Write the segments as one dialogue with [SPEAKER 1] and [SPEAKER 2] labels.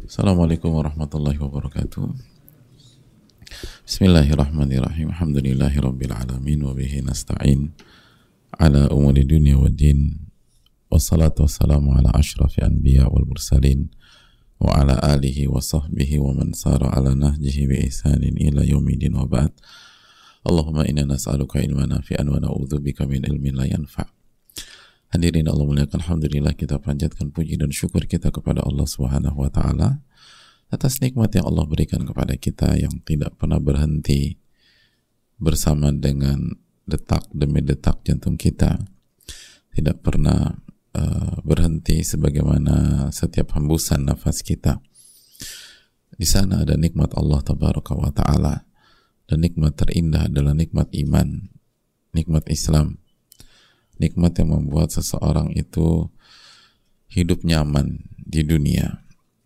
[SPEAKER 1] Assalamualaikum warahmatullahi wabarakatuh. Bismillahirrahmanirrahim. Alhamdulillahirabbil alamin wa bihi nasta'in ala umuri dunya waddin. Wassalatu wassalamu ala asyrafil anbiya wal mursalin wa ala alihi wa sahbihi wa man sara ala nahjihi bi ihsanin ila yaumidin wa ba'd. Allahumma inna nas'aluka ilman nafi'an wa na'udzubika min ilmin la yanfa'. Hadirin Allah muliakan, alhamdulillah kita panjatkan puji dan syukur kita kepada Allah Subhanahu wa taala atas nikmat yang Allah berikan kepada kita yang tidak pernah berhenti bersama dengan detak demi detak jantung kita, tidak pernah berhenti sebagaimana setiap hembusan nafas kita. Di sana ada nikmat Allah Tabaraka wa taala, dan nikmat terindah adalah nikmat iman, nikmat Islam. Nikmat yang membuat seseorang itu hidup nyaman di dunia.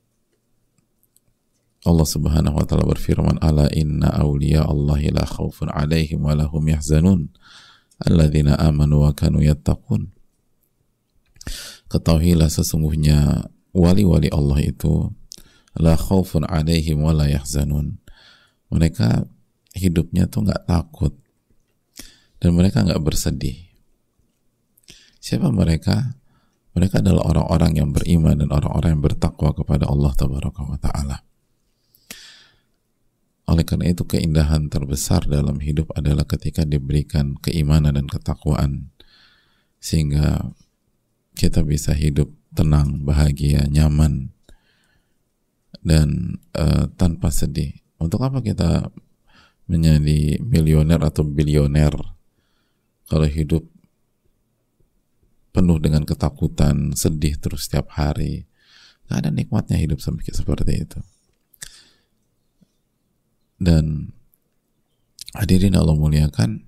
[SPEAKER 1] Allah Subhanahu wa taala berfirman, "Ala inna awliya Allahi la khaufun 'alaihim wa lahum yahzanun alladzina amanu wa kanu yattaqun." Ketahuilah sesungguhnya wali-wali Allah itu la khaufun 'alaihim wa la yahzanun. Mereka hidupnya tuh enggak takut dan mereka enggak bersedih. Siapa mereka? Mereka adalah orang-orang yang beriman dan orang-orang yang bertakwa kepada Allah Tabaraka wa ta'ala. Oleh karena itu keindahan terbesar dalam hidup adalah ketika diberikan keimanan dan ketakwaan, sehingga kita bisa hidup tenang, bahagia, nyaman, dan tanpa sedih. Untuk apa kita menjadi milioner atau bilioner kalau hidup penuh dengan ketakutan, sedih terus setiap hari? Gak ada nikmatnya hidup seperti itu. Dan hadirin Allah muliakan,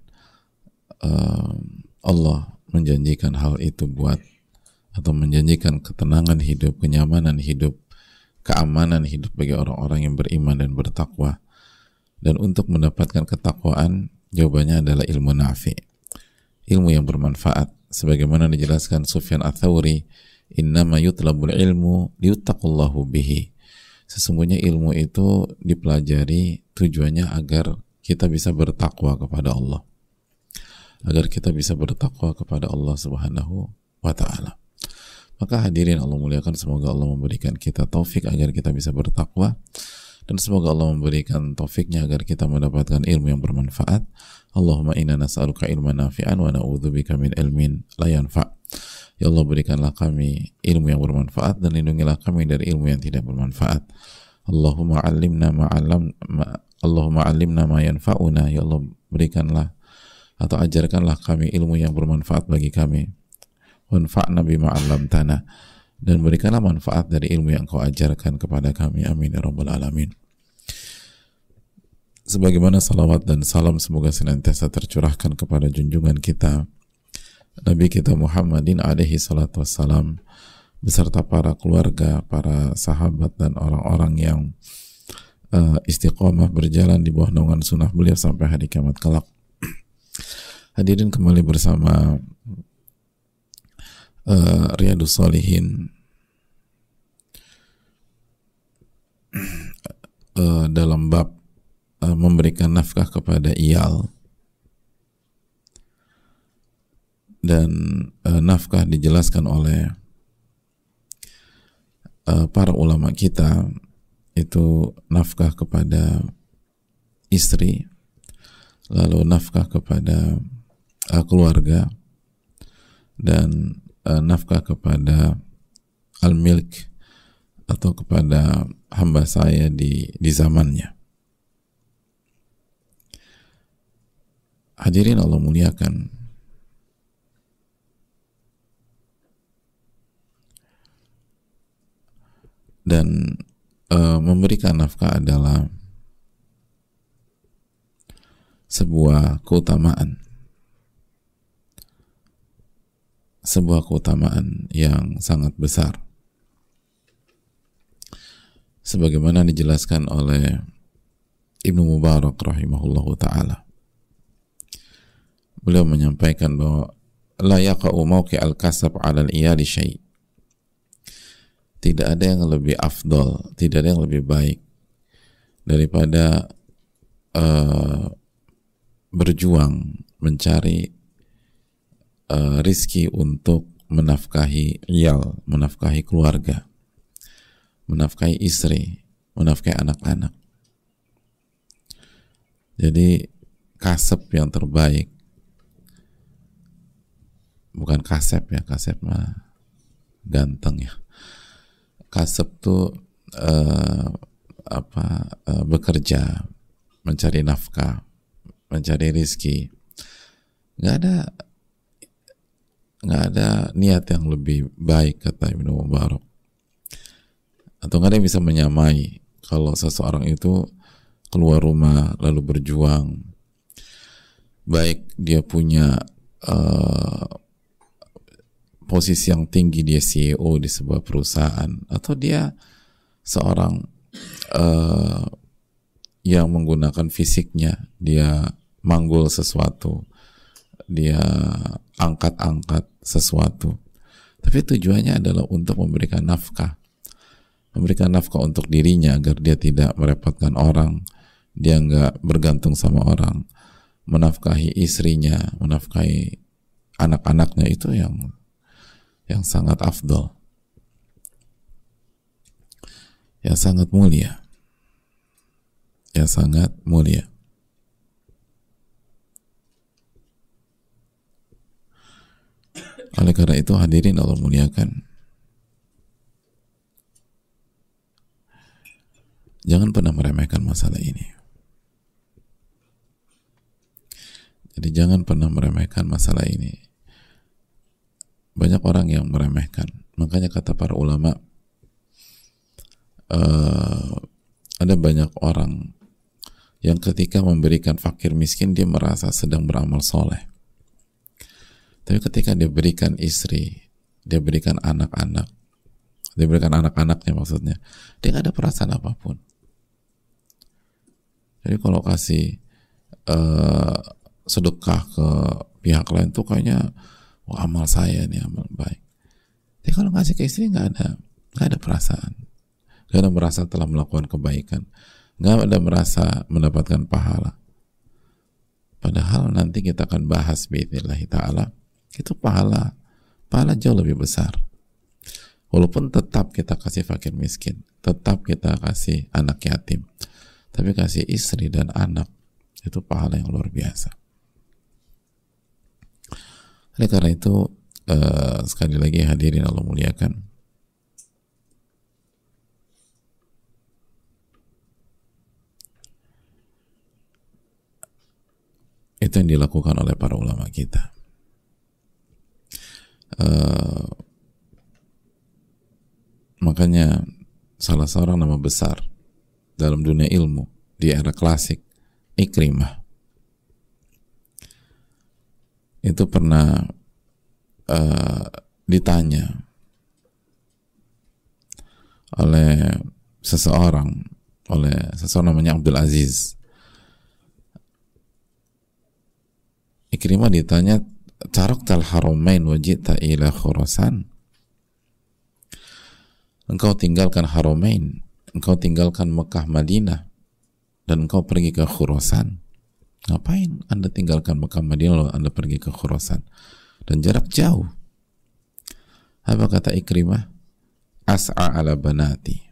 [SPEAKER 1] Allah menjanjikan hal itu atau menjanjikan ketenangan hidup, kenyamanan hidup, keamanan hidup bagi orang-orang yang beriman dan bertakwa. Dan untuk mendapatkan ketakwaan, jawabannya adalah ilmu nafi, ilmu yang bermanfaat. Sebagaimana dijelaskan Sufyan Ats-Tsauri, innama yutlabul ilmu liyuttaqullahu bihi. Sesungguhnya ilmu itu dipelajari tujuannya agar kita bisa bertakwa kepada Allah, agar kita bisa bertakwa kepada Allah Subhanahu wa ta'ala. Maka hadirin Allah muliakan, semoga Allah memberikan kita taufik agar kita bisa bertakwa, dan semoga Allah memberikan taufiknya agar kita mendapatkan ilmu yang bermanfaat. Allahumma inna nas'aluka ilman nafi'an wa na'udzubika min ilmin la yanfa'. Ya Allah, berikanlah kami ilmu yang bermanfaat dan lindungilah kami dari ilmu yang tidak bermanfaat. Allahumma 'allimna ma yanfa'una. Ya Allah, berikanlah atau ajarkanlah kami ilmu yang bermanfaat bagi kami. Wanfa'na bima 'allamtana, dan berikanlah manfaat dari ilmu yang Kau ajarkan kepada kami. Amin ya rabbal alamin. Sebagaimana salawat dan salam semoga senantiasa tercurahkan kepada junjungan kita Nabi kita Muhammadin alaihi salatu wassalam, beserta para keluarga, para sahabat, dan orang-orang yang istiqomah berjalan di bawah naungan sunnah beliau sampai hari kiamat kelak. Hadirin, kembali bersama Riyadhus Shalihin dalam bab memberikan nafkah kepada iyal. Dan nafkah dijelaskan oleh para ulama kita itu nafkah kepada istri, lalu nafkah kepada keluarga, dan nafkah kepada al-milk atau kepada hamba saya di zamannya. Hadirin Allah muliakan, dan memberikan nafkah adalah sebuah keutamaan yang sangat besar, sebagaimana dijelaskan oleh Ibnu Mubarak rahimahullahu ta'ala. Beliau menyampaikan bahwa la yaqa'u mawqi'al kasab 'alal iyali syai'. tidak ada yang lebih afdol, tidak ada yang lebih baik daripada berjuang mencari rizki untuk menafkahi iyal, menafkahi keluarga, menafkahi istri, menafkahi anak-anak. Jadi kasep yang terbaik, bukan kasep ya, kasep mah ganteng ya. Kasep tuh bekerja, mencari nafkah, mencari rizki. Nggak ada niat yang lebih baik, kata Ibnu Mubarak. Atau nggak ada yang bisa menyamai kalau seseorang itu keluar rumah lalu berjuang, baik dia punya posisi yang tinggi, dia CEO di sebuah perusahaan, atau dia seorang yang menggunakan fisiknya, dia manggul sesuatu, dia angkat-angkat sesuatu, tapi tujuannya adalah untuk memberikan nafkah untuk dirinya agar dia tidak merepotkan orang, dia nggak bergantung sama orang, menafkahi istrinya, menafkahi anak-anaknya. Itu yang sangat afdol, yang sangat mulia, yang sangat mulia. Oleh karena itu hadirin Allah muliakan, jangan pernah meremehkan masalah ini. Jadi jangan pernah meremehkan masalah ini. Banyak orang yang meremehkan. Makanya kata para ulama, ada banyak orang yang ketika memberikan fakir miskin dia merasa sedang beramal soleh. Tapi ketika dia berikan istri, dia berikan anak-anak, dia berikan anak-anaknya maksudnya, dia nggak ada perasaan apapun. Jadi kalau kasih sedekah ke pihak lain tuh kayaknya amal saya nih, amal baik. Tapi kalau ngasih ke istri nggak ada perasaan, nggak ada merasa telah melakukan kebaikan, nggak ada merasa mendapatkan pahala. Padahal nanti kita akan bahas biidznillah ta'ala, itu pahala jauh lebih besar. Walaupun tetap kita kasih fakir miskin, tetap kita kasih anak yatim, tapi kasih istri dan anak itu pahala yang luar biasa. Oleh karena itu sekali lagi hadirin Allah muliakan, itu yang dilakukan oleh para ulama kita. Makanya salah seorang nama besar dalam dunia ilmu di era klasik, Ikrimah, itu pernah ditanya oleh seseorang namanya Abdul Aziz. Ikrimah ditanya, taraktal haramain wa ji'ta ila Khurasan, engkau tinggalkan Haramain, engkau tinggalkan Mekah Madinah, dan engkau pergi ke Khurasan. Ngapain Anda tinggalkan Mekah Madinah lalu Anda pergi ke Khurasan? Dan jarak jauh. Apa kata Ikrimah? As'a ala banati.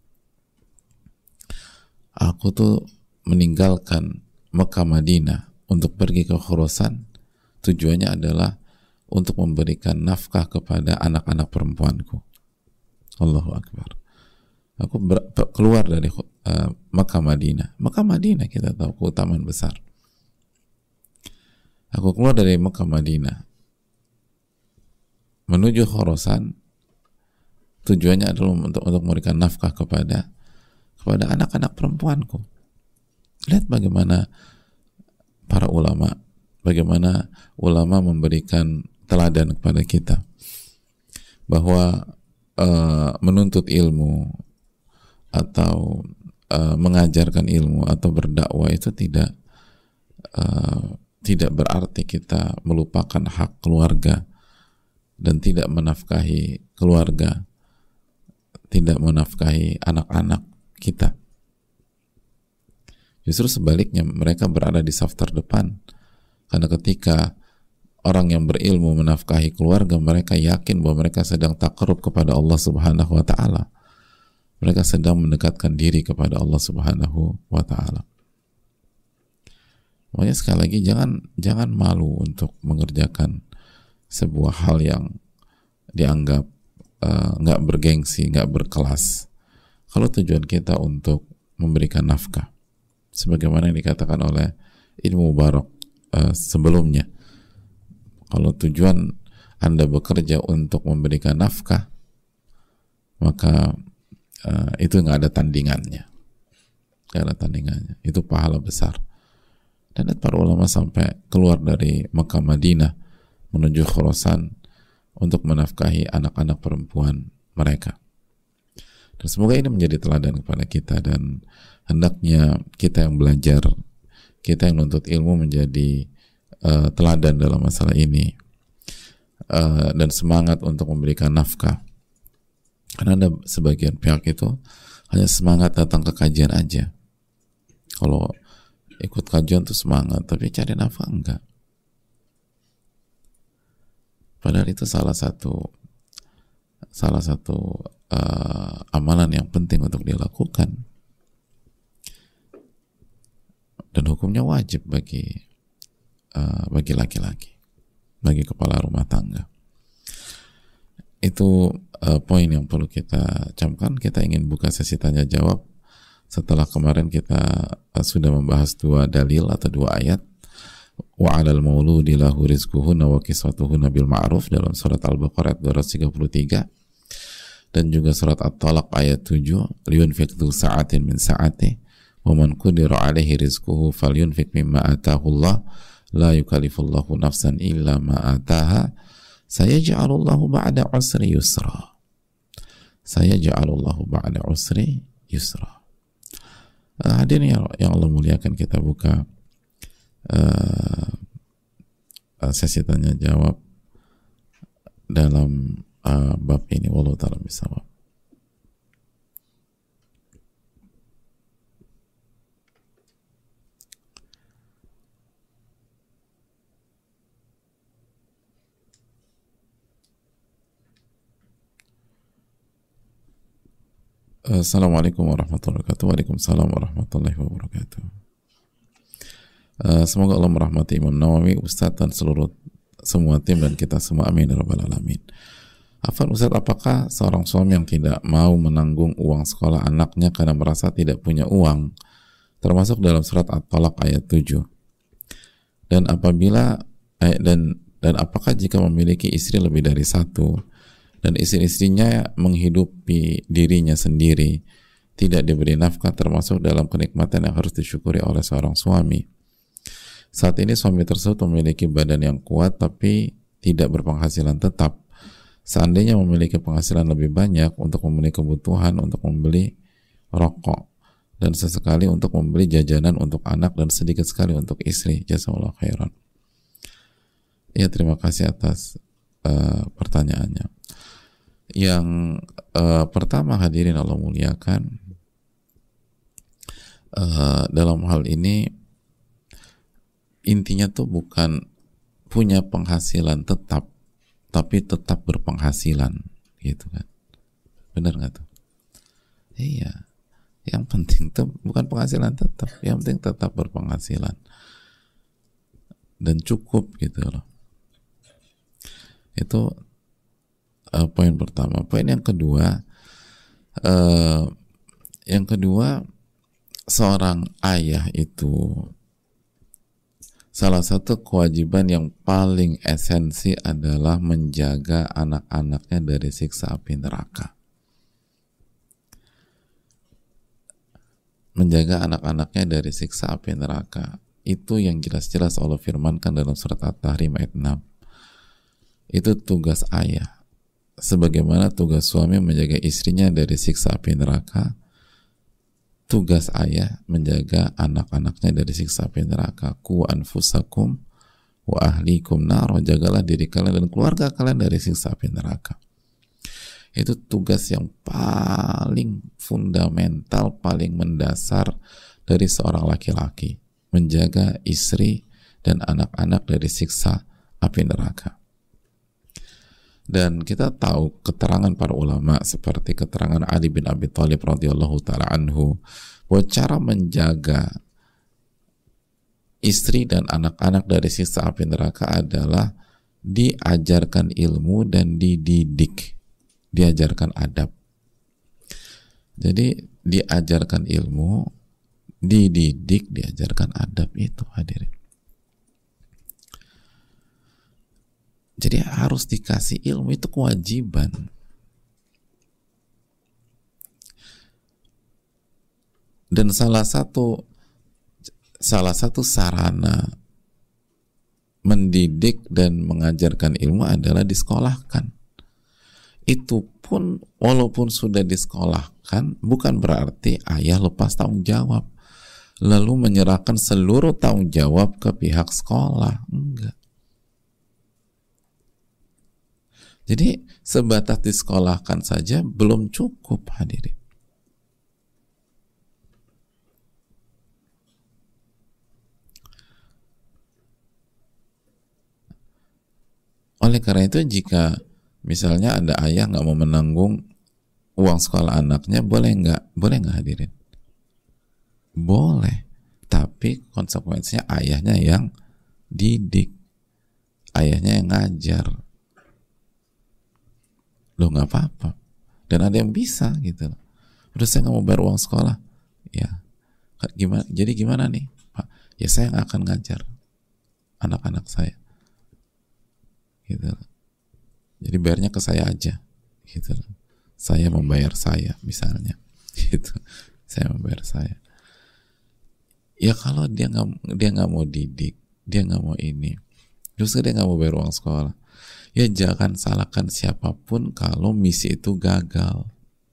[SPEAKER 1] Aku tuh meninggalkan Mekah Madinah untuk pergi ke Khurasan, tujuannya adalah untuk memberikan nafkah kepada anak-anak perempuanku. Allahu Akbar. Aku keluar dari Mekah Madinah. Mekah Madinah kita tahu keutamaan besar. Aku keluar dari Mekah Madinah menuju Khurasan, tujuannya adalah untuk memberikan nafkah kepada anak-anak perempuanku. Lihat bagaimana para ulama, bagaimana ulama memberikan teladan kepada kita bahwa menuntut ilmu atau mengajarkan ilmu atau berdakwah itu tidak berarti kita melupakan hak keluarga dan tidak menafkahi keluarga, tidak menafkahi anak-anak kita. Justru sebaliknya, mereka berada di saf terdepan. Karena ketika orang yang berilmu menafkahi keluarga, mereka yakin bahwa mereka sedang takarrub kepada Allah Subhanahu wa Ta'ala. Mereka sedang mendekatkan diri kepada Allah Subhanahu wa Ta'ala. Makanya sekali lagi, jangan malu untuk mengerjakan sebuah hal yang dianggap nggak bergengsi, nggak berkelas. Kalau tujuan kita untuk memberikan nafkah, sebagaimana yang dikatakan oleh Ibnu Mubarak sebelumnya, kalau tujuan Anda bekerja untuk memberikan nafkah, maka itu nggak ada tandingannya, itu pahala besar. Dan para ulama sampai keluar dari Mekah Madinah menuju Khurasan untuk menafkahi anak-anak perempuan mereka. Dan semoga ini menjadi teladan kepada kita, dan hendaknya kita yang belajar, kita yang menuntut ilmu menjadi teladan dalam masalah ini, dan semangat untuk memberikan nafkah. Karena ada sebagian pihak itu hanya semangat datang ke kajian aja. Kalau ikut kajian tuh semangat, tapi cari nafkah enggak. Padahal itu salah satu amalan yang penting untuk dilakukan, dan hukumnya wajib bagi laki-laki, bagi kepala rumah tangga. Itu poin yang perlu kita camkan. Kita ingin buka sesi tanya jawab setelah kemarin kita sudah membahas 2 dalil atau 2 ayat. Wa 'alal mauludi lahu rizquhunna wa kiswatuhunna bil ma'ruf dalam surat Al-Baqarah 233, dan juga surat At-Talaq ayat 7, liyunfiq dzu sa'atin min sa'atihi wa man qudira 'alaihi rizquhu falyunfiq mimma ataahu Allah la yukallifullahu nafsan illa ma ataaha sayaj'alullahu ba'da 'usri yusra. Sayaj'alullahu ba'da 'usri yusra. Hadirin yang Allah muliakan, kita buka sesi tanya jawab dalam bab ini. Wallahu ta'ala bishawab. Assalamualaikum warahmatullahi wabarakatuh. Waalaikumsalam warahmatullahi wabarakatuh. Semoga Allah merahmati Imam Nawawi, Ustadz, dan semua tim dan kita semua, amin ya rabbal alamin. Afwan Ustadz, apakah seorang suami yang tidak mau menanggung uang sekolah anaknya karena merasa tidak punya uang, termasuk dalam surat At-Talaq ayat 7, dan apakah jika memiliki istri lebih dari 1 dan istri-istrinya menghidupi dirinya sendiri tidak diberi nafkah, termasuk dalam kenikmatan yang harus disyukuri oleh seorang suami? Saat ini suami tersebut memiliki badan yang kuat tapi tidak berpenghasilan tetap. Seandainya memiliki penghasilan lebih banyak untuk memenuhi kebutuhan, untuk membeli rokok, dan sesekali untuk membeli jajanan untuk anak, dan sedikit sekali untuk istri. Jazakallahu khairan. Ya, terima kasih atas pertanyaannya. Yang pertama, hadirin Allah muliakan, dalam hal ini intinya tuh bukan punya penghasilan tetap, tapi tetap berpenghasilan, gitu kan? Benar nggak tuh? Iya. Yang penting tuh bukan penghasilan tetap, yang penting tetap berpenghasilan dan cukup, gitu loh. Itu poin pertama. Poin yang kedua, seorang ayah itu salah satu kewajiban yang paling esensi adalah menjaga anak-anaknya dari siksa api neraka. Menjaga anak-anaknya dari siksa api neraka. Itu yang jelas-jelas Allah firmankan dalam surat At-Tahrim ayat 6. Itu tugas ayah. Sebagaimana tugas suami menjaga istrinya dari siksa api neraka, tugas ayah menjaga anak-anaknya dari siksa api neraka. Qu anfusakum wa ahlikum nar, jagalah diri kalian dan keluarga kalian dari siksa api neraka. Itu tugas yang paling fundamental, paling mendasar dari seorang laki-laki, menjaga istri dan anak-anak dari siksa api neraka. Dan kita tahu keterangan para ulama seperti keterangan Ali bin Abi Thalib radhiyallahu taala anhu bahwa cara menjaga istri dan anak-anak dari siksa api neraka adalah diajarkan ilmu dan dididik, diajarkan adab. Jadi diajarkan ilmu, dididik, diajarkan adab, itu hadirin. Jadi harus dikasih ilmu, itu kewajiban. Dan salah satu sarana mendidik dan mengajarkan ilmu adalah disekolahkan. Itu pun walaupun sudah disekolahkan, bukan berarti ayah lepas tanggung jawab lalu menyerahkan seluruh tanggung jawab ke pihak sekolah. Enggak. Jadi sebatas disekolahkan saja belum cukup, hadirin. Oleh karena itu, jika misalnya ada ayah nggak mau menanggung uang sekolah anaknya, boleh nggak hadirin? Boleh, tapi konsekuensinya ayahnya yang didik, ayahnya yang ngajar. Loh, nggak apa-apa. Dan ada yang bisa gitu. Udah, saya nggak mau bayar uang sekolah. Ya, gimana? Jadi gimana nih, Pak? Ya saya nggak akan ngajar anak-anak saya. Gitu. Jadi bayarnya ke saya aja. Gitu. Saya membayar saya, misalnya. Gitu. Saya membayar saya. Ya kalau dia nggak mau didik, dia nggak mau ini, justru dia nggak mau bayar uang sekolah. Ya jangan salahkan siapapun kalau misi itu gagal.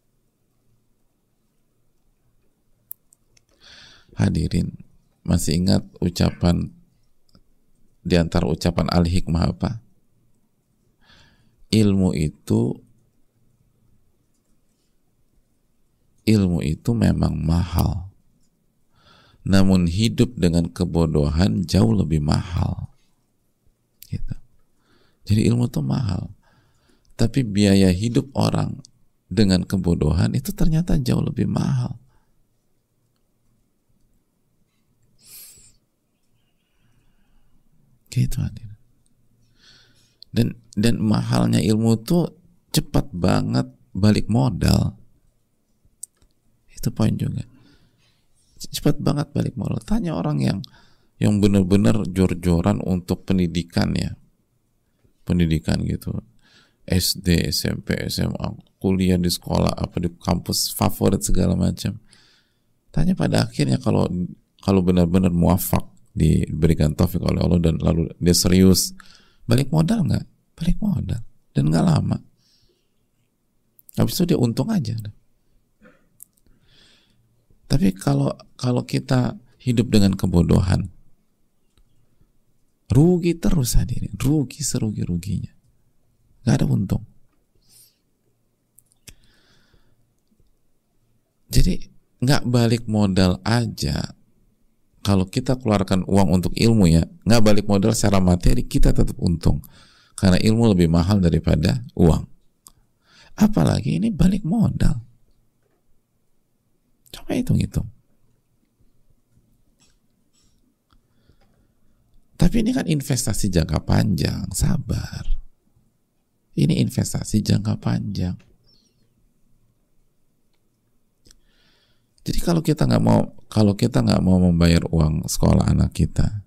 [SPEAKER 1] Hadirin, masih ingat ucapan di antara ucapan Al-Hikmah apa? Ilmu itu memang mahal, namun hidup dengan kebodohan jauh lebih mahal. Gitu. Jadi ilmu itu mahal, tapi biaya hidup orang dengan kebodohan itu ternyata jauh lebih mahal. Gitu, hadir. Dan mahalnya ilmu itu cepat banget balik modal. Itu poin juga. Cepat banget balik modal. Tanya orang yang benar-benar jor-joran untuk pendidikan, ya. Pendidikan gitu. SD, SMP, SMA, kuliah di sekolah, apa di kampus favorit segala macam. Tanya pada akhirnya kalau benar-benar muafak, diberikan taufik oleh Allah dan lalu dia serius, balik modal nggak? Balik modal, dan nggak lama. Habis itu dia untung aja. Tapi kalau kita hidup dengan kebodohan, rugi terus, hadirin, rugi serugi-ruginya, nggak ada untung. Jadi nggak balik modal aja. Kalau kita keluarkan uang untuk ilmu, ya nggak balik modal secara materi, kita tetap untung karena ilmu lebih mahal daripada uang. Apalagi ini balik modal. Coba hitung-hitung. Tapi ini kan investasi jangka panjang, sabar. Ini investasi jangka panjang. Jadi kalau kita nggak mau membayar uang sekolah anak kita,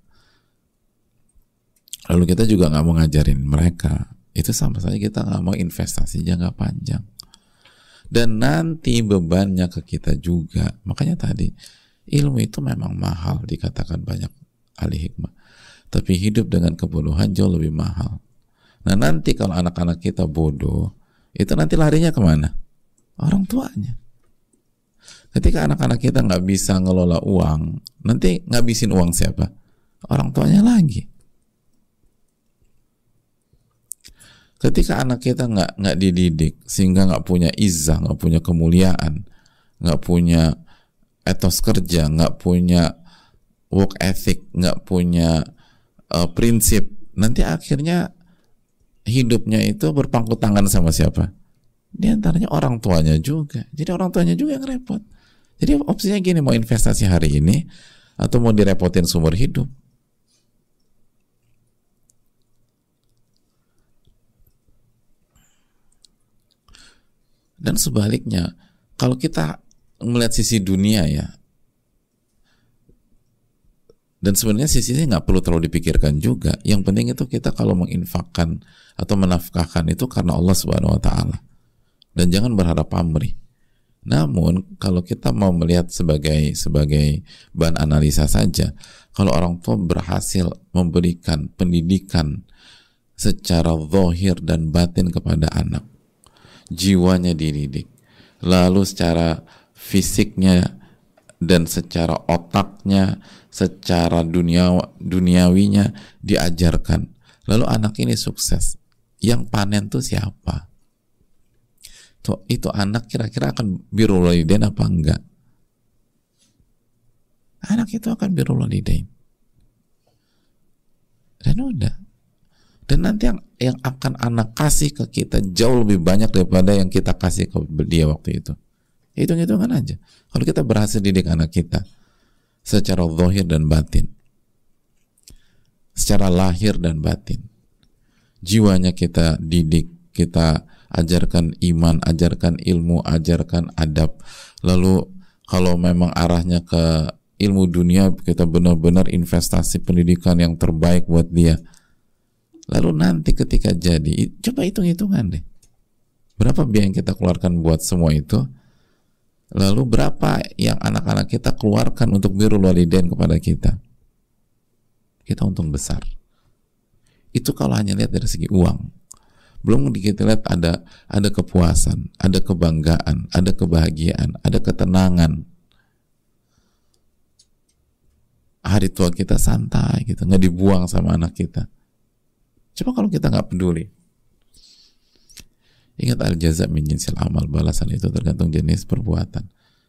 [SPEAKER 1] lalu kita juga nggak mau ngajarin mereka, itu sama saja kita nggak mau investasi jangka panjang. Dan nanti bebannya ke kita juga. Makanya tadi ilmu itu memang mahal, dikatakan banyak ahli hikmah. Tapi hidup dengan kebodohan jauh lebih mahal. Nah nanti kalau anak-anak kita bodoh, itu nanti larinya kemana? Orang tuanya. Ketika anak-anak kita nggak bisa ngelola uang, nanti ngabisin uang siapa? Orang tuanya lagi. Ketika anak kita nggak dididik, sehingga nggak punya izzah, nggak punya kemuliaan, nggak punya etos kerja, nggak punya work ethic, nggak punya prinsip, nanti akhirnya hidupnya itu berpangku tangan sama siapa? Di antaranya orang tuanya juga. Jadi orang tuanya juga yang repot. Jadi opsinya gini, mau investasi hari ini atau mau direpotin seumur hidup. Dan sebaliknya, kalau kita melihat sisi dunia ya, dan sebenarnya sisinya nggak perlu terlalu dipikirkan juga. Yang penting itu kita kalau menginfakkan atau menafkahkan itu karena Allah Subhanahu Wa Taala. Dan jangan berharap pamrih. Namun kalau kita mau melihat sebagai bahan analisa saja, kalau orang tua berhasil memberikan pendidikan secara zahir dan batin kepada anak, jiwanya dididik, lalu secara fisiknya dan secara otaknya, secara duniawinya diajarkan, lalu anak ini sukses, yang panen tuh siapa? Tuh, itu anak kira-kira akan birrul walidain apa enggak? Anak itu akan birrul walidain. Dan udah. Dan nanti yang akan anak kasih ke kita jauh lebih banyak daripada yang kita kasih ke dia waktu itu. Hitung-hitungan aja. Kalau kita berhasil didik anak kita secara zahir dan batin, secara lahir dan batin, jiwanya kita didik, kita ajarkan iman, ajarkan ilmu, ajarkan adab. Lalu kalau memang arahnya ke ilmu dunia, kita benar-benar investasi pendidikan yang terbaik buat dia. Lalu nanti ketika jadi, coba hitung-hitungan deh, berapa biaya yang kita keluarkan buat semua itu, lalu berapa yang anak-anak kita keluarkan untuk birrul walidain kepada kita. Kita untung besar. Itu kalau hanya lihat dari segi uang. Belum kita lihat ada kepuasan, ada kebanggaan, ada kebahagiaan, ada ketenangan. Hari tua kita santai gitu, nggak dibuang sama anak kita. Coba kalau kita nggak peduli. Ingat al-jaza min jinsil amal, balasan itu tergantung jenis perbuatan.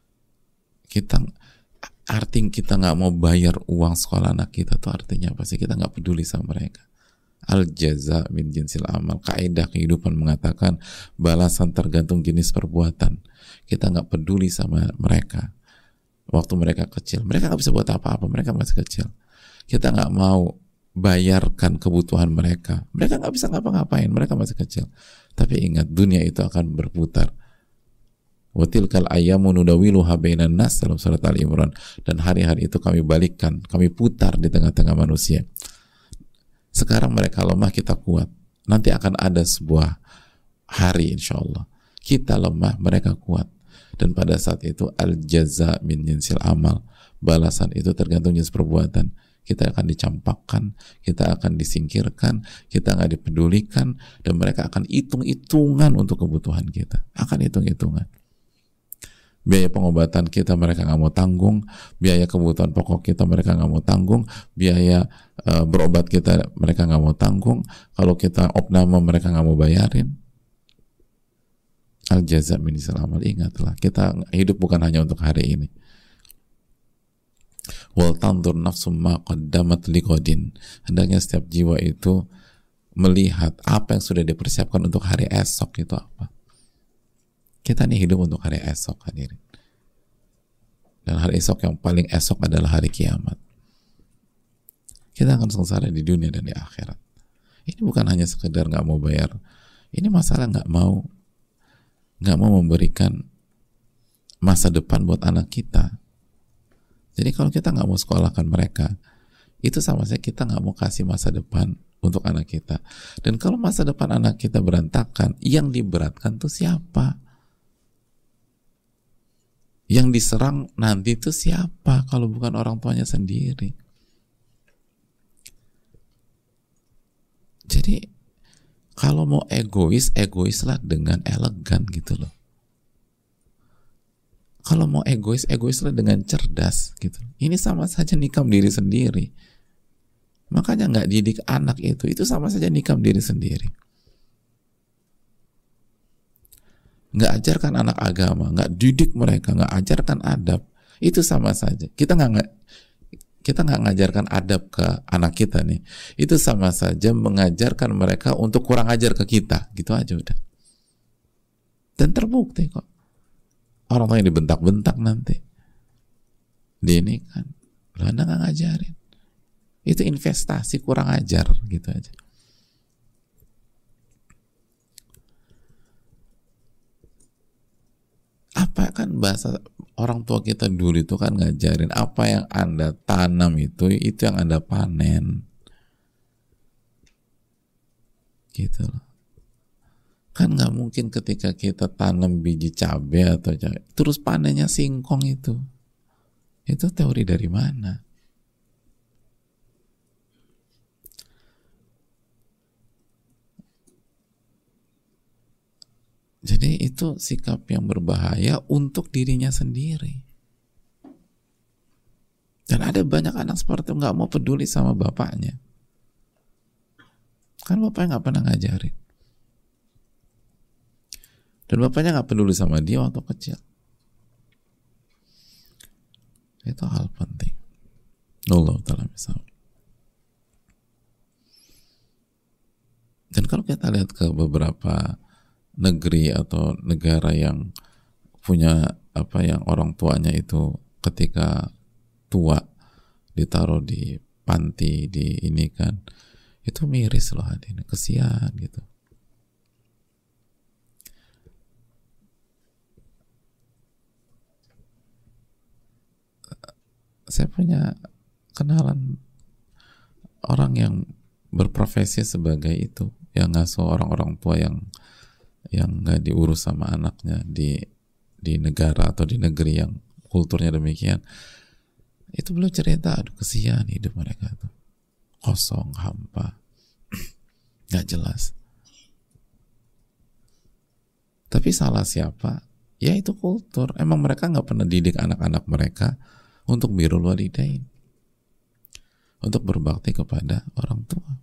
[SPEAKER 1] Artinya kita nggak mau bayar uang sekolah anak kita tuh artinya apa sih? Kita nggak peduli sama mereka. Al-jaza min jinsil amal, kaidah kehidupan mengatakan balasan tergantung jenis perbuatan. Kita nggak peduli sama mereka. Waktu mereka kecil, mereka nggak bisa buat apa-apa, mereka masih kecil. Kita nggak mau bayarkan kebutuhan mereka, mereka nggak bisa ngapa-ngapain, mereka masih kecil. Tapi ingat, dunia itu akan berputar. Wa tilkal ayyamu nudawiluha bainan nas, dalam surat Al-Imran. Dan hari-hari itu kami balikkan, kami putar di tengah-tengah manusia. Sekarang mereka lemah, kita kuat. Nanti akan ada sebuah hari insya Allah kita lemah, mereka kuat. Dan pada saat itu al-jaza min jinsil amal, balasan itu tergantung jenis perbuatan. Kita akan dicampakkan, kita akan disingkirkan, kita nggak dipedulikan, dan mereka akan hitung-hitungan untuk kebutuhan kita. Akan hitung-hitungan. Biaya pengobatan kita mereka nggak mau tanggung, biaya kebutuhan pokok kita mereka nggak mau tanggung, biaya berobat kita mereka nggak mau tanggung, kalau kita opname mereka nggak mau bayarin. Al-jaza min jinsil amal, ingatlah, kita hidup bukan hanya untuk hari ini. Wal tandur nafsum ma qaddamat liqadin. Hendaknya setiap jiwa itu melihat apa yang sudah dipersiapkan untuk hari esok itu apa. Kita nih hidup untuk hari esok, hadirin. Dan hari esok yang paling esok adalah hari kiamat. Kita akan sengsara di dunia dan di akhirat. Ini bukan hanya sekedar nggak mau bayar. Ini masalah nggak mau memberikan masa depan buat anak kita. Jadi kalau kita nggak mau sekolahkan mereka, itu sama saja kita nggak mau kasih masa depan untuk anak kita. Dan kalau masa depan anak kita berantakan, yang diberatkan tuh siapa? Yang diserang nanti itu siapa kalau bukan orang tuanya sendiri? Jadi kalau mau egoislah dengan elegan gitu loh. Kalau mau egoislah dengan cerdas gitu. Ini sama saja nikam diri sendiri. Makanya nggak didik anak itu sama saja nikam diri sendiri. nggak ajarkan anak agama, nggak didik mereka, nggak ajarkan adab, itu sama saja. Kita nggak ngajarkan adab ke anak kita nih, itu sama saja mengajarkan mereka untuk kurang ajar ke kita, gitu aja udah. Dan terbukti kok, orang tua yang dibentak-bentak nanti, ini kan, lo Anda nggak ngajarin, itu investasi kurang ajar, gitu aja. Apa kan bahasa orang tua kita dulu itu kan ngajarin, apa yang Anda tanam itu yang Anda panen, gitu loh. Kan nggak mungkin ketika kita tanam biji cabai atau terus panennya singkong, itu teori dari mana? Jadi itu sikap yang berbahaya untuk dirinya sendiri. Dan ada banyak anak seperti itu, nggak mau peduli sama bapaknya. Kan bapaknya nggak pernah ngajarin. Dan bapaknya nggak peduli sama dia waktu kecil. Itu hal penting. Allah Ta'ala misal. Dan kalau kita lihat ke beberapa negeri atau negara yang punya yang orang tuanya itu ketika tua ditaruh di panti, di ini kan, itu miris loh hadirin, kesian gitu. Saya punya kenalan orang yang berprofesi sebagai itu, yang ngasuh orang-orang tua yang nggak diurus sama anaknya di negara atau di negeri yang kulturnya demikian. Itu belum cerita, aduh kesian hidup mereka tuh, kosong, hampa, nggak jelas. Tapi salah siapa? Ya itu kultur. Emang mereka nggak pernah didik anak-anak mereka untuk birrul walidain, untuk berbakti kepada orang tua,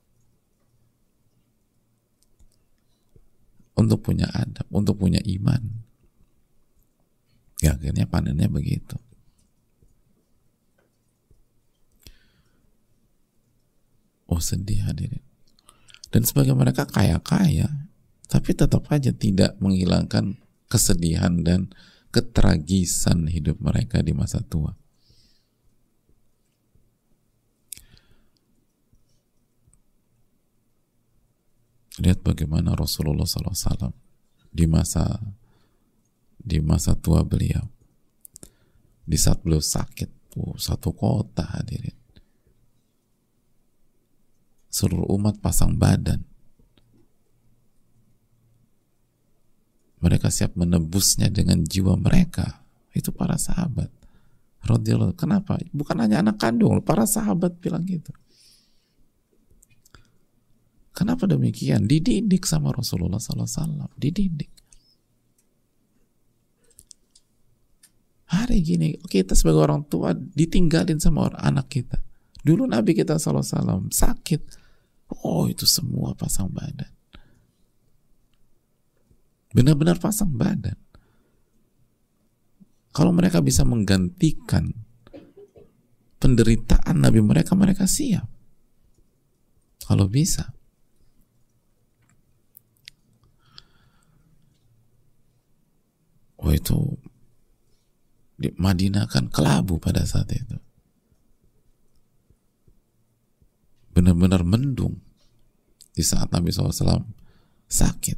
[SPEAKER 1] untuk punya adab, untuk punya iman. Ya akhirnya panennya begitu. Oh sedih hadirin. Dan sebagai mereka kaya-kaya, tapi tetap aja tidak menghilangkan kesedihan dan ketragisan hidup mereka di masa tua. Lihat bagaimana Rasulullah SAW di masa tua beliau, di saat beliau sakit, satu kota hadirin, seluruh umat pasang badan, mereka siap menebusnya dengan jiwa mereka. Itu para sahabat radhiyallahu. Kenapa? Bukan hanya anak kandung, para sahabat bilang gitu. Kenapa demikian? Dididik sama Rasulullah SAW, dididik. Hari gini kita sebagai orang tua ditinggalin sama anak kita. Dulu Nabi kita SAW sakit, oh itu semua pasang badan, benar-benar pasang badan. Kalau mereka bisa menggantikan penderitaan Nabi mereka, mereka siap. Kalau bisa. Oh itu di Madinah kan kelabu pada saat itu, benar-benar mendung di saat Nabi SAW sakit.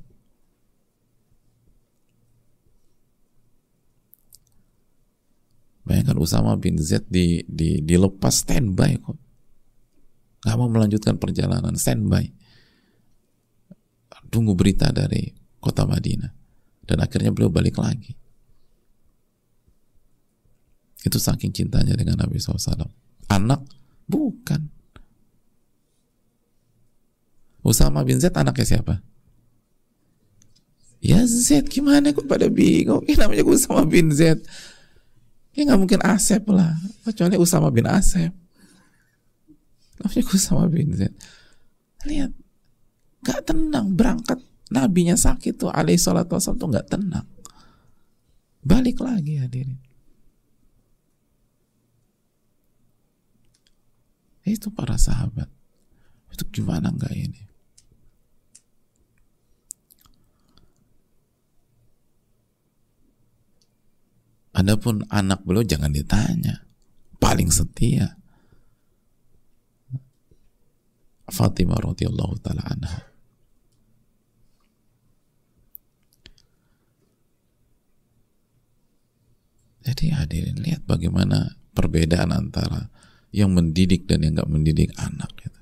[SPEAKER 1] Bayangkan Usama bin Zaid dilepas standby kok, nggak mau melanjutkan perjalanan, standby, tunggu berita dari kota Madinah, dan akhirnya beliau balik lagi. Itu saking cintanya dengan Nabi SAW. Anak? Bukan. Usama bin Zaid anaknya siapa? Ya Zaid, gimana kok pada bingung? Ini namanya Usama bin Zaid. Ya nggak mungkin Asep lah, kecuali Usama bin Asep. Namanya Usama bin Zaid. Lihat, nggak tenang, berangkat nabinya sakit tuh alaihi salatu wasallam tuh nggak tenang. Balik lagi hadirin. Itu para sahabat. Itu gimana enggak ini? Adapun anak beliau jangan ditanya. Paling setia Fatimah radhiyallahu taala anha. Jadi hadirin, lihat bagaimana perbedaan antara yang mendidik dan yang nggak mendidik anak gitu.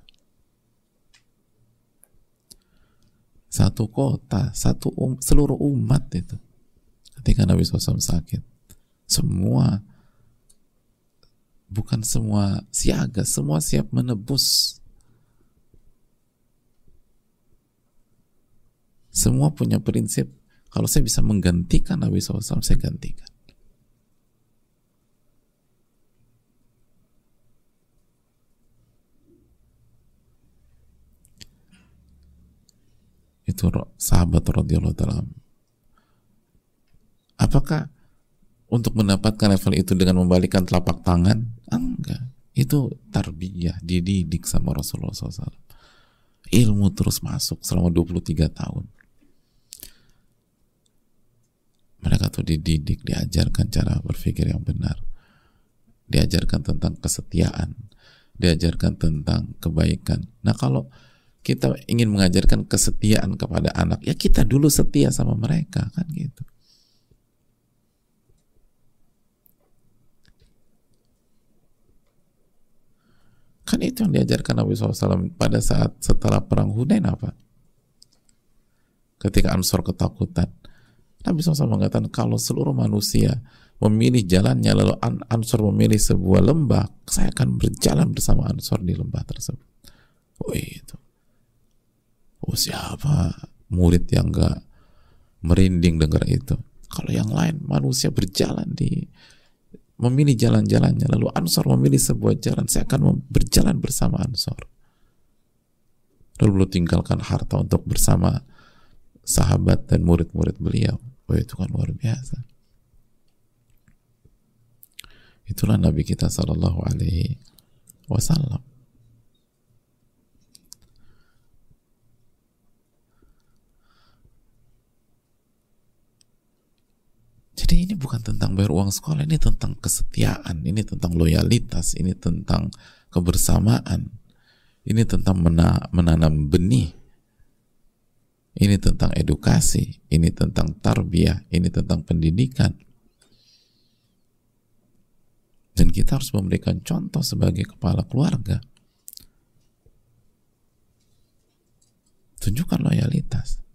[SPEAKER 1] Satu kota, seluruh umat itu. Ketika Nabi SAW sakit, bukan semua siaga, semua siap menebus. Semua punya prinsip, kalau saya bisa menggantikan Nabi SAW, saya gantikan. Itu sahabat radhiyallahu ta'ala. Apakah untuk mendapatkan level itu dengan membalikkan telapak tangan? Enggak. Itu tarbiyah, dididik sama Rasulullah SAW. Ilmu terus masuk selama 23 tahun. Mereka tuh dididik, diajarkan cara berpikir yang benar, diajarkan tentang kesetiaan, diajarkan tentang kebaikan. Nah, kalau kita ingin mengajarkan kesetiaan kepada anak, ya kita dulu setia sama mereka, kan gitu. Kan itu yang diajarkan Nabi SAW pada saat setelah perang Hunain apa? Ketika Ansor ketakutan, Nabi SAW mengatakan kalau seluruh manusia memilih jalannya lalu Ansor memilih sebuah lembah, saya akan berjalan bersama Ansor di lembah tersebut. Oh itu. Oh siapa murid yang gak merinding dengar itu? Kalau yang lain manusia berjalan memilih jalan-jalannya, lalu Ansor memilih sebuah jalan, saya akan berjalan bersama Ansor. Lalu beliau tinggalkan harta untuk bersama sahabat dan murid-murid beliau. Oh itu kan luar biasa. Itulah Nabi kita sallallahu alaihi wasallam. Jadi ini bukan tentang bayar uang sekolah, ini tentang kesetiaan, ini tentang loyalitas, ini tentang kebersamaan, ini tentang menanam benih, ini tentang edukasi, ini tentang tarbiyah, ini tentang pendidikan. Dan kita harus memberikan contoh sebagai kepala keluarga. Tunjukkan loyalitas.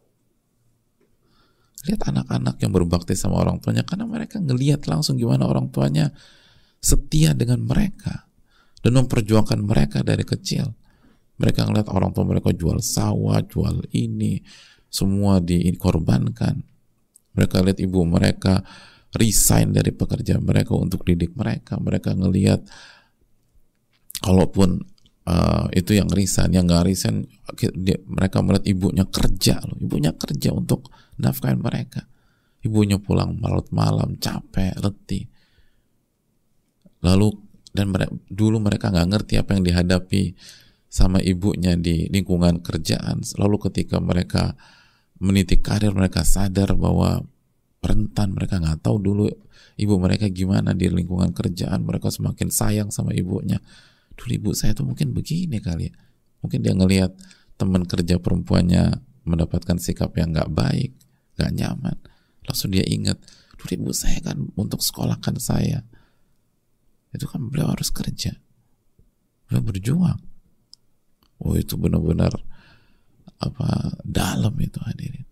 [SPEAKER 1] Lihat anak-anak yang berbakti sama orang tuanya karena mereka ngelihat langsung gimana orang tuanya setia dengan mereka dan memperjuangkan mereka dari kecil. Mereka ngelihat orang tua mereka jual sawah, jual ini, semua dikorbankan. Mereka lihat ibu mereka resign dari pekerjaan mereka untuk didik mereka. Mereka ngelihat kalaupun itu yang resign, yang nggak resign, mereka melihat ibunya kerja loh, ibunya kerja untuk nafkahin mereka. Ibunya pulang malam capek, letih. Lalu dulu mereka nggak ngerti apa yang dihadapi sama ibunya di lingkungan kerjaan. Lalu ketika mereka meniti karir, mereka sadar bahwa rentan, mereka nggak tahu dulu ibu mereka gimana di lingkungan kerjaan. Mereka semakin sayang sama ibunya. Dulu ibu saya tuh mungkin begini kali ya. Mungkin dia ngelihat teman kerja perempuannya mendapatkan sikap yang nggak baik, nggak nyaman. Langsung dia ingat, dulu ibu saya kan untuk sekolahkan saya. Itu kan beliau harus kerja. Beliau berjuang. Oh itu benar-benar dalam itu hadirin.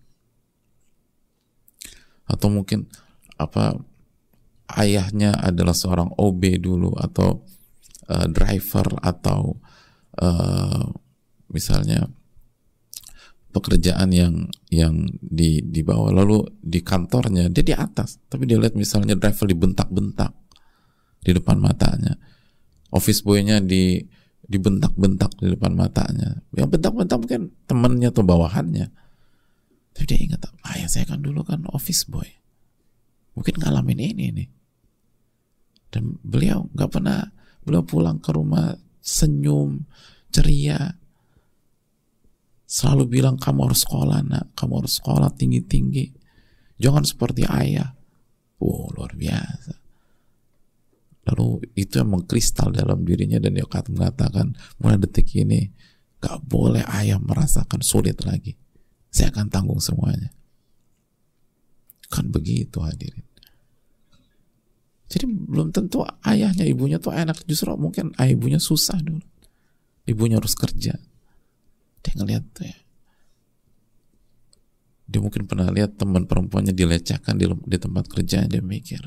[SPEAKER 1] Atau mungkin ayahnya adalah seorang OB dulu atau driver atau misalnya pekerjaan yang di bawah, lalu di kantornya dia di atas tapi dia lihat misalnya driver dibentak-bentak di depan matanya, office boy-nya dibentak-bentak di depan matanya, yang bentak-bentak mungkin temannya atau bawahannya, Tapi dia ingat, ayah saya kan dulu kan office boy, mungkin ngalamin ini nih. Dan beliau beliau pulang ke rumah senyum, ceria, selalu bilang, kamu harus sekolah nak, kamu harus sekolah tinggi-tinggi, jangan seperti ayah. Luar biasa. Lalu itu yang mengkristal dalam dirinya, dan dia mengatakan, mulai detik ini gak boleh ayah merasakan sulit lagi, saya akan tanggung semuanya. Kan begitu hadirin. Jadi belum tentu ayahnya, ibunya tuh enak, justru mungkin ibunya susah dulu, ibunya harus kerja. Dia ngeliat tuh ya, dia mungkin pernah lihat teman perempuannya dilecehkan di tempat kerja, dia mikir,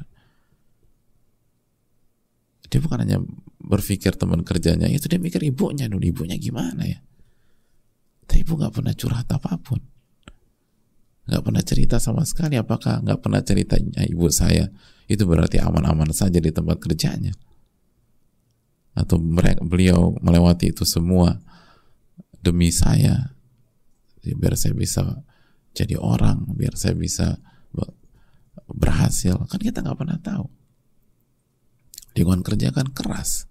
[SPEAKER 1] dia bukan hanya berpikir teman kerjanya itu, dia mikir ibunya dulu, ibunya gimana ya. Tapi ibu gak pernah curhat apapun, gak pernah cerita sama sekali. Apakah gak pernah ceritanya ibu saya itu berarti aman-aman saja di tempat kerjanya? Atau beliau melewati itu semua demi saya, biar saya bisa jadi orang, biar saya bisa berhasil? Kan kita gak pernah tahu. Lingkungan kerja kan keras,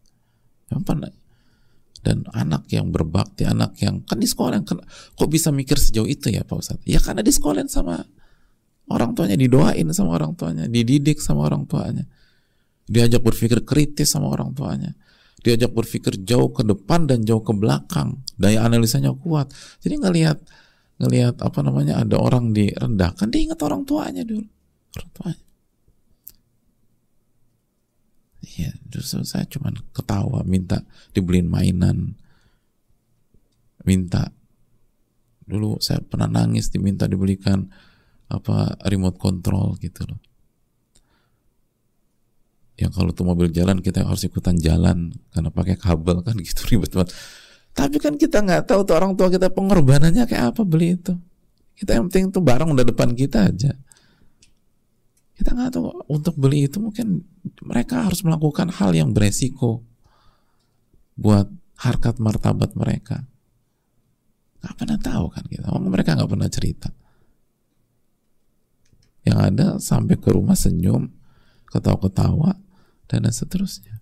[SPEAKER 1] dan anak yang berbakti, anak yang kan di sekolah, kok bisa mikir sejauh itu ya Pak Ustadz? Ya karena di sekolah sama orang tuanya, didoain sama orang tuanya, dididik sama orang tuanya, diajak berpikir kritis sama orang tuanya, diajak berpikir jauh ke depan dan jauh ke belakang, daya analisanya kuat. Jadi ngelihat ada orang direndahkan, dia ingat orang tuanya dulu, orang tuanya. Ya, justru saya cuma ketawa, minta dibeliin mainan, minta dulu saya pernah nangis diminta dibelikan remote control gitu loh. Yang kalau tuh mobil jalan kita harus ikutan jalan karena pakai kabel kan gitu, ribet banget. Tapi kan kita nggak tahu tuh orang tua kita pengorbanannya kayak apa beli itu. Kita yang penting tuh barang udah depan kita aja. Kita nggak tahu untuk beli itu mungkin mereka harus melakukan hal yang beresiko buat harkat martabat mereka. Nggak pernah tahu kan kita. Mereka nggak pernah cerita. Yang ada sampai ke rumah senyum, ketawa-ketawa, dan seterusnya.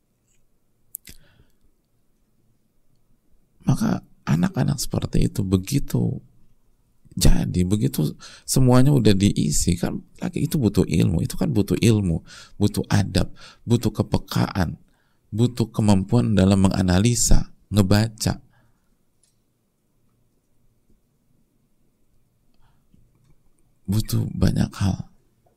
[SPEAKER 1] Maka anak-anak seperti itu begitu semuanya udah diisi kan, lagi itu butuh ilmu, itu kan butuh ilmu, butuh adab, butuh kepekaan, butuh kemampuan dalam menganalisa, ngebaca. Butuh banyak hal.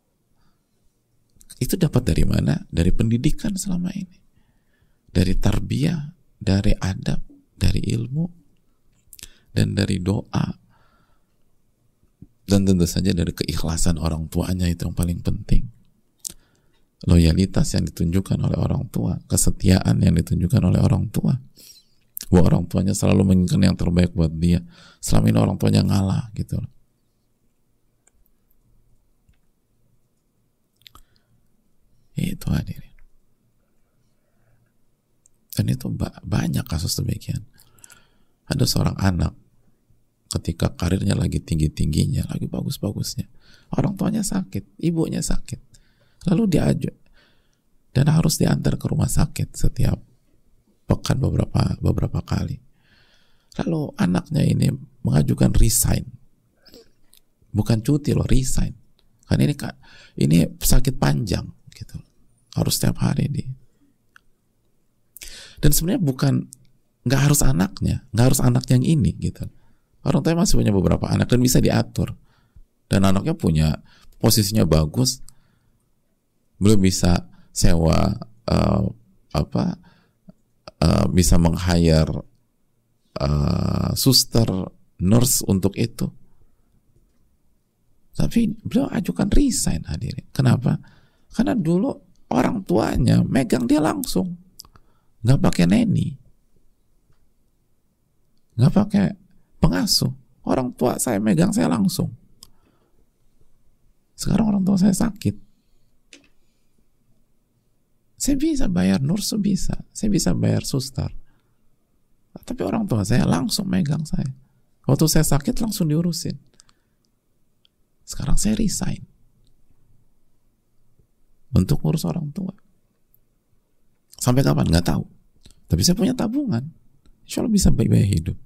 [SPEAKER 1] Itu dapat dari mana? Dari pendidikan selama ini, dari tarbiyah, dari adab, dari ilmu, dan dari doa. Dan tentu saja dari keikhlasan orang tuanya, itu yang paling penting. Loyalitas yang ditunjukkan oleh orang tua, kesetiaan yang ditunjukkan oleh orang tua, bahwa orang tuanya selalu menginginkan yang terbaik buat dia. Selama ini orang tuanya ngalah gitu. Itu hadirin. Dan itu banyak kasus demikian. Ada seorang anak ketika karirnya lagi tinggi-tingginya, lagi bagus-bagusnya, orang tuanya sakit, ibunya sakit, lalu diajak dan harus diantar ke rumah sakit setiap pekan beberapa kali. Lalu anaknya ini mengajukan resign, bukan cuti loh, resign, karena ini sakit panjang gitu, harus setiap hari dan sebenarnya nggak harus anak yang ini gitu. Orang tua masih punya beberapa anak dan bisa diatur. Dan anaknya punya posisinya bagus, belum bisa sewa bisa meng-hire suster, nurse untuk itu. Tapi beliau ajukan resign hadirin. Kenapa? Karena dulu orang tuanya megang dia langsung, nggak pakai neni, nggak pakai pengasuh. Orang tua saya megang saya langsung. Sekarang orang tua saya sakit, saya bisa bayar nurse, saya bisa bayar suster, tapi orang tua saya langsung megang saya. Waktu saya sakit langsung diurusin. Sekarang saya resign untuk ngurus orang tua. Sampai kapan? Nggak tahu. Tapi saya punya tabungan. Insya Allah bisa baik-baik hidup.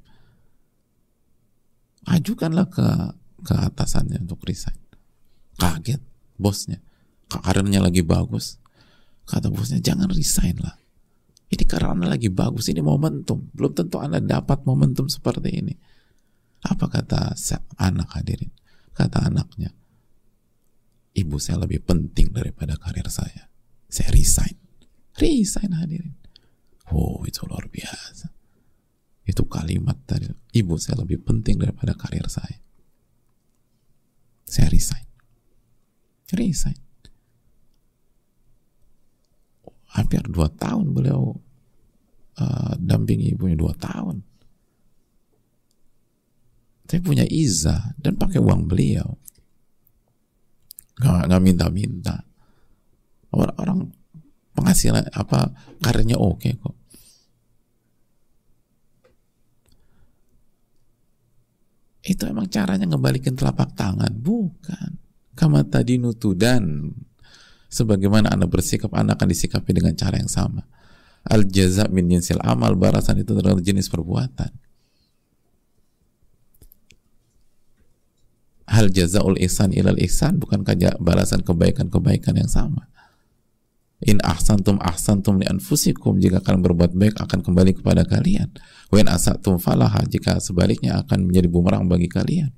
[SPEAKER 1] Ajukanlah ke atasannya untuk resign. Kaget bosnya. Karirnya lagi bagus. Kata bosnya, jangan resign lah. Ini karena Anda lagi bagus, ini momentum. Belum tentu Anda dapat momentum seperti ini. Apa kata anak hadirin? Kata anaknya, ibu saya lebih penting daripada karir saya. Saya resign. Resign hadirin. Oh, itu luar biasa. Itu kalimat tadi, ibu saya lebih penting daripada karir saya. Saya resign. Resign. Hampir 2 tahun beliau dampingi ibunya, 2 tahun. Saya punya izah dan pakai uang beliau. Nggak minta-minta. Orang penghasilan karirnya oke kok. Itu emang caranya ngebalikin telapak tangan? Bukan. Kama tadi nutudan. Sebagaimana Anda bersikap, Anda akan disikapi dengan cara yang sama. Al jaza min jinsil amal, balasan itu adalah jenis perbuatan. Hal jazaul ihsan ilal ihsan, bukankah balasan kebaikan-kebaikan yang sama? In ahsantum ahsantum li anfusikum, jika kalian berbuat baik akan kembali kepada kalian. Wa in asatum falaha, jika sebaliknya akan menjadi bumerang bagi kalian.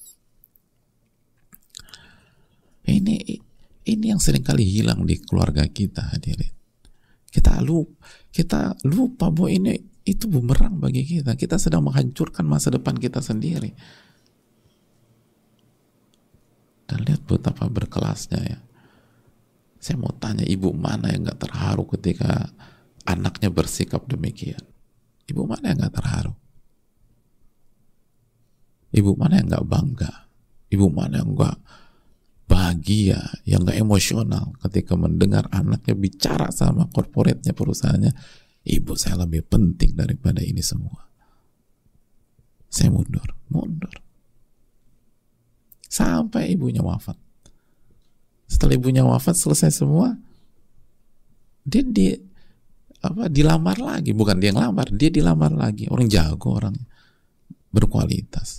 [SPEAKER 1] Ini yang seringkali hilang di keluarga kita hadirin. Kita lupa bahwa itu bumerang bagi kita. Kita sedang menghancurkan masa depan kita sendiri. Dan lihat betapa berkelasnya ya. Saya mau tanya, ibu mana yang gak terharu ketika anaknya bersikap demikian? Ibu mana yang gak terharu? Ibu mana yang gak bangga? Ibu mana yang gak bahagia, yang gak emosional ketika mendengar anaknya bicara sama korporatnya, perusahaannya, ibu saya lebih penting daripada ini semua. Saya mundur. Sampai ibunya wafat. Setelah ibunya wafat, selesai semua, dia dilamar lagi. Bukan dia yang lamar, dia dilamar lagi. Orang jago, orang berkualitas.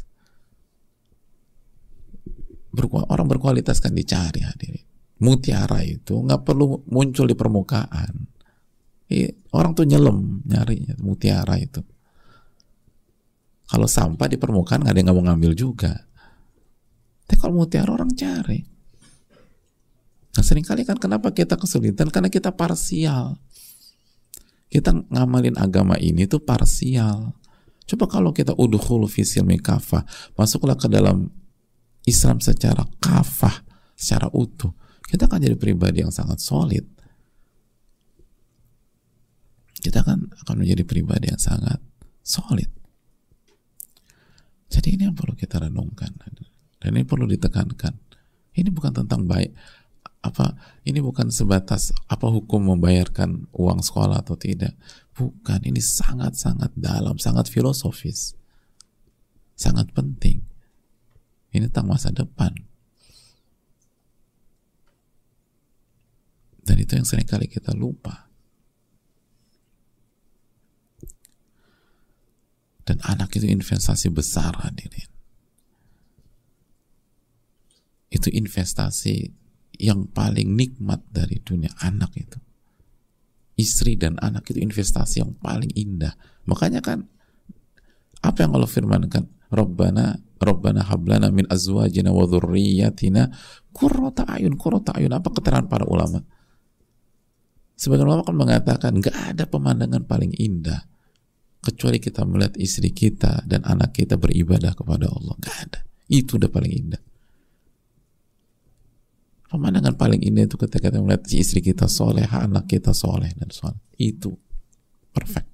[SPEAKER 1] Orang berkualitas kan dicari hadirin. Mutiara itu nggak perlu muncul di permukaan. Orang tuh nyelam nyarinya mutiara itu. Kalau sampah di permukaan nggak ada yang mau ngambil juga. Tapi kalau mutiara orang cari. Nah seringkali kan kenapa kita kesulitan? Karena kita parsial. Kita ngamalin agama ini tuh parsial. Coba kalau kita udkhulu fi silmi kafah, masuklah ke dalam Islam secara kafah, secara utuh, kita akan jadi pribadi yang sangat solid. Kita akan menjadi pribadi yang sangat solid. Jadi ini yang perlu kita renungkan, dan ini perlu ditekankan. Ini bukan tentang ini bukan sebatas hukum membayarkan uang sekolah atau tidak. Bukan, ini sangat-sangat dalam, sangat filosofis, sangat penting. Ini tentang masa depan. Dan itu yang seringkali kita lupa. Dan anak itu investasi besar hadirin. Itu investasi yang paling nikmat dari dunia, anak itu. Istri dan anak itu investasi yang paling indah. Makanya kan apa yang Allah firmankan, Rabbana hablana min azwajina wa dhurriyyatina qurrata ayun. Apa keterangan para ulama? Sebagian ulama kan mengatakan gak ada pemandangan paling indah kecuali kita melihat istri kita dan anak kita beribadah kepada Allah. Gak ada. Itu udah paling indah. Pemandangan paling indah itu ketika kita melihat si istri kita soleh, anak kita soleh dan soleh. Itu perfect.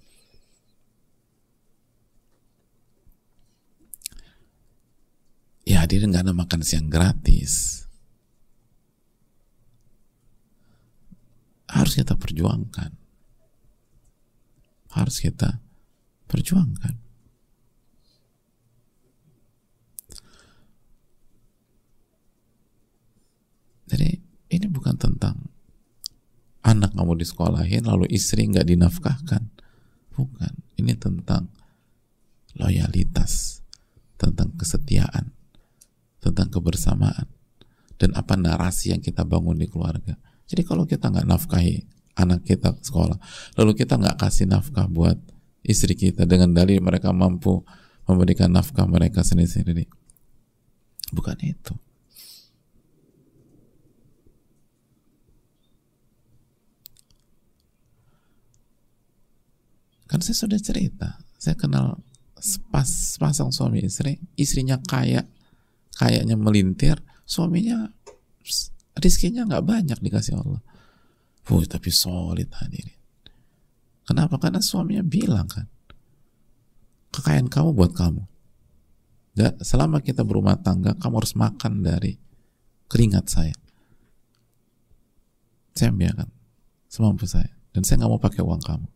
[SPEAKER 1] Ya hadirin, gak ada makan siang gratis. Harus kita perjuangkan. anak nggak mau disekolahin lalu istri nggak dinafkahkan. Bukan, ini tentang loyalitas, tentang kesetiaan, tentang kebersamaan, dan apa narasi yang kita bangun di keluarga. Jadi kalau kita nggak nafkahi anak kita sekolah, lalu kita nggak kasih nafkah buat istri kita dengan dalih mereka mampu memberikan nafkah mereka sendiri-sendiri, bukan itu. Kan saya sudah cerita, saya kenal pasang suami istri, istrinya kayaknya melintir, suaminya rizkinya nggak banyak dikasih Allah. Tapi solid hadirin. Kenapa? Karena suaminya bilang kan, kekayaan kamu buat kamu. Selama kita berumah tangga, kamu harus makan dari keringat saya. Saya biarkan semampu saya, dan saya nggak mau pakai uang kamu.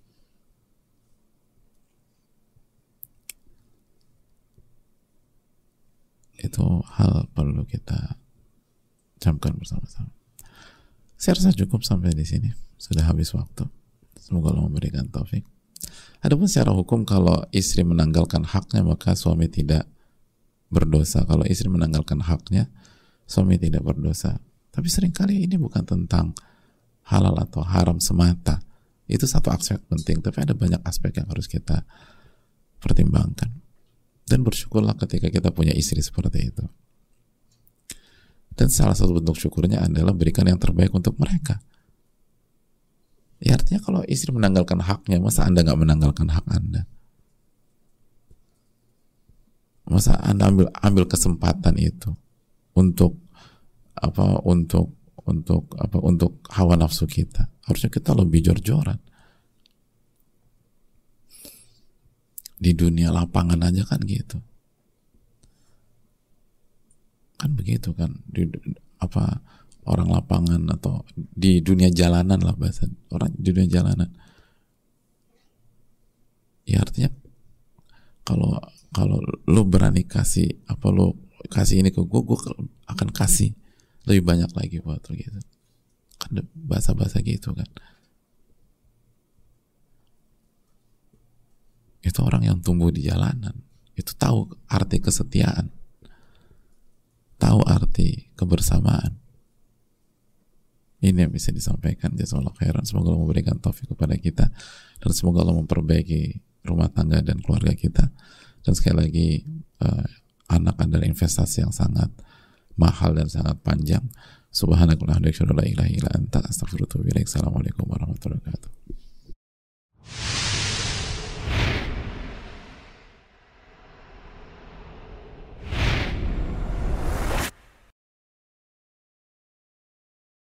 [SPEAKER 1] Itu hal perlu kita camkan bersama-sama. Saya rasa cukup sampai di sini. Sudah habis waktu. Semoga Allah memberikan taufik. Adapun secara hukum, kalau istri menanggalkan haknya maka suami tidak berdosa. Kalau istri menanggalkan haknya, suami tidak berdosa. Tapi seringkali ini bukan tentang halal atau haram semata. Itu satu aspek penting, tapi ada banyak aspek yang harus kita pertimbangkan. Dan bersyukurlah ketika kita punya istri seperti itu. Dan salah satu bentuk syukurnya adalah berikan yang terbaik untuk mereka. Ya artinya kalau istri menanggalkan haknya, masa Anda nggak menanggalkan hak Anda? Masa Anda ambil kesempatan itu untuk hawa nafsu kita? Harusnya kita lebih jor-joran. Di dunia lapangan aja kan gitu, kan begitu kan, orang lapangan atau di dunia jalanan lah, bahasa orang di dunia jalanan. Ya artinya kalau lo berani kasih lo kasih ini ke gue akan kasih lebih banyak lagi buat lo gitu kan, bahasa gitu kan. Itu orang yang tumbuh di jalanan, itu tahu arti kesetiaan, tahu arti kebersamaan. Ini yang bisa disampaikan. Jazakallahu khairan. Semoga Allah memberikan taufik kepada kita, dan semoga Allah memperbaiki rumah tangga dan keluarga kita. Dan sekali lagi, anak adalah investasi yang sangat mahal dan sangat panjang. Subhanakallahumma wa bihamdika, asyhadu an la ilaha illa anta, astaghfiruka wa atubu ilaik. Assalamualaikum warahmatullahi wabarakatuh.